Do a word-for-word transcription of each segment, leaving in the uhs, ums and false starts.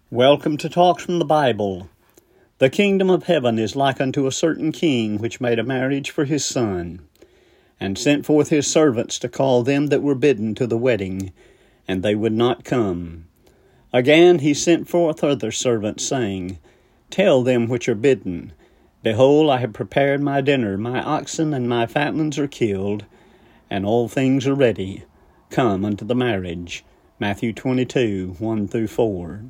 Welcome to Talks from the Bible. The kingdom of heaven is like unto a certain king which made a marriage for his son, and sent forth his servants to call them that were bidden to the wedding, and they would not come. Again he sent forth other servants, saying, Tell them which are bidden, Behold, I have prepared my dinner, my oxen and my fatlings are killed, and all things are ready. Come unto the marriage. Matthew twenty-two, one through four.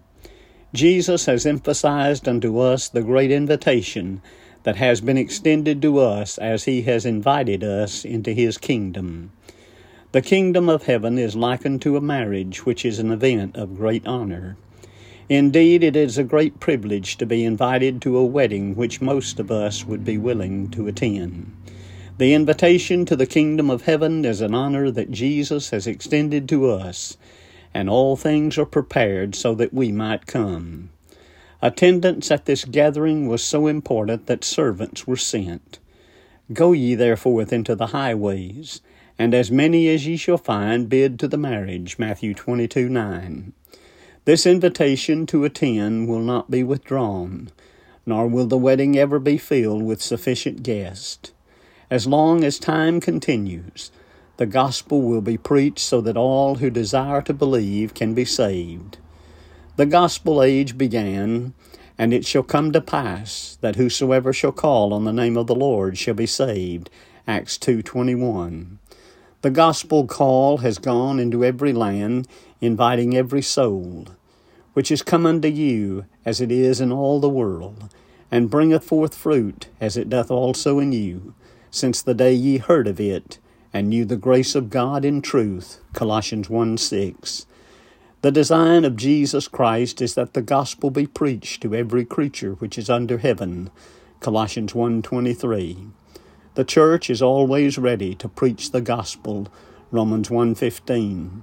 Jesus has emphasized unto us the great invitation that has been extended to us as he has invited us into his kingdom. The kingdom of heaven is likened to a marriage, which is an event of great honor. Indeed, it is a great privilege to be invited to a wedding which most of us would be willing to attend. The invitation to the kingdom of heaven is an honor that Jesus has extended to us, and all things are prepared so that we might come. Attendance at this gathering was so important that servants were sent. Go ye therefore into the highways, and as many as ye shall find bid to the marriage. Matthew twenty-two, nine. This invitation to attend will not be withdrawn, nor will the wedding ever be filled with sufficient guests. As long as time continues, the gospel will be preached so that all who desire to believe can be saved. The gospel age began, and it shall come to pass that whosoever shall call on the name of the Lord shall be saved. Acts two twenty-one. The gospel call has gone into every land, inviting every soul, which is come unto you as it is in all the world, and bringeth forth fruit as it doth also in you, since the day ye heard of it, and knew the grace of God in truth. Colossians one six. The design of Jesus Christ is that the gospel be preached to every creature which is under heaven. Colossians one twenty-three. The church is always ready to preach the gospel. Romans one fifteen.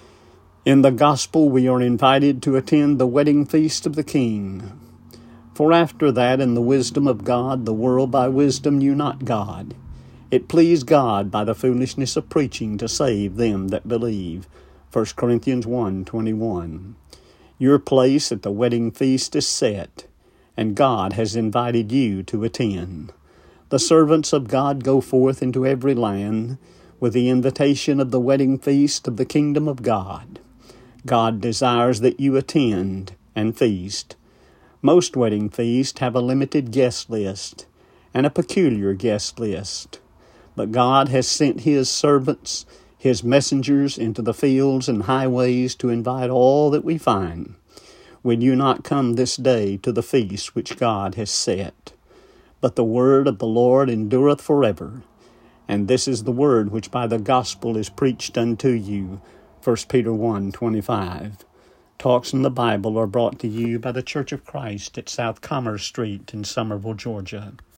In the gospel we are invited to attend the wedding feast of the King. For after that, in the wisdom of God, the world by wisdom knew not God. It pleased God by the foolishness of preaching to save them that believe. First Corinthians one twenty-one. Your place at the wedding feast is set, and God has invited you to attend. The servants of God go forth into every land with the invitation of the wedding feast of the kingdom of God. God desires that you attend and feast. Most wedding feasts have a limited guest list and a peculiar guest list. But God has sent his servants, his messengers, into the fields and highways to invite all that we find. Will you not come this day to the feast which God has set? But the word of the Lord endureth forever. And this is the word which by the gospel is preached unto you. First Peter one twenty-five. Talks in the Bible are brought to you by the Church of Christ at South Commerce Street in Summerville, Georgia.